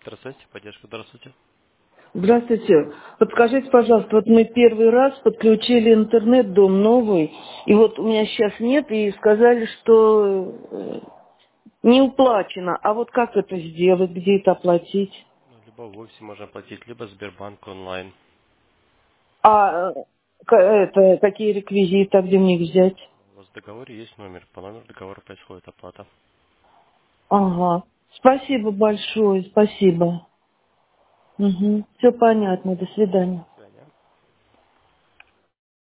Здравствуйте, поддержка, здравствуйте. Здравствуйте. Подскажите, пожалуйста, вот мы первый раз подключили интернет, дом новый, и вот у меня сейчас нет, и сказали, что не уплачено. А вот как это сделать, где это оплатить? Ну, либо в офисе можно оплатить, либо Сбербанк онлайн. А какие реквизиты, а где мне их взять? У вас в договоре есть номер, по номеру договора происходит оплата. Ага. Спасибо большое, спасибо. Угу. Все понятно, до свидания.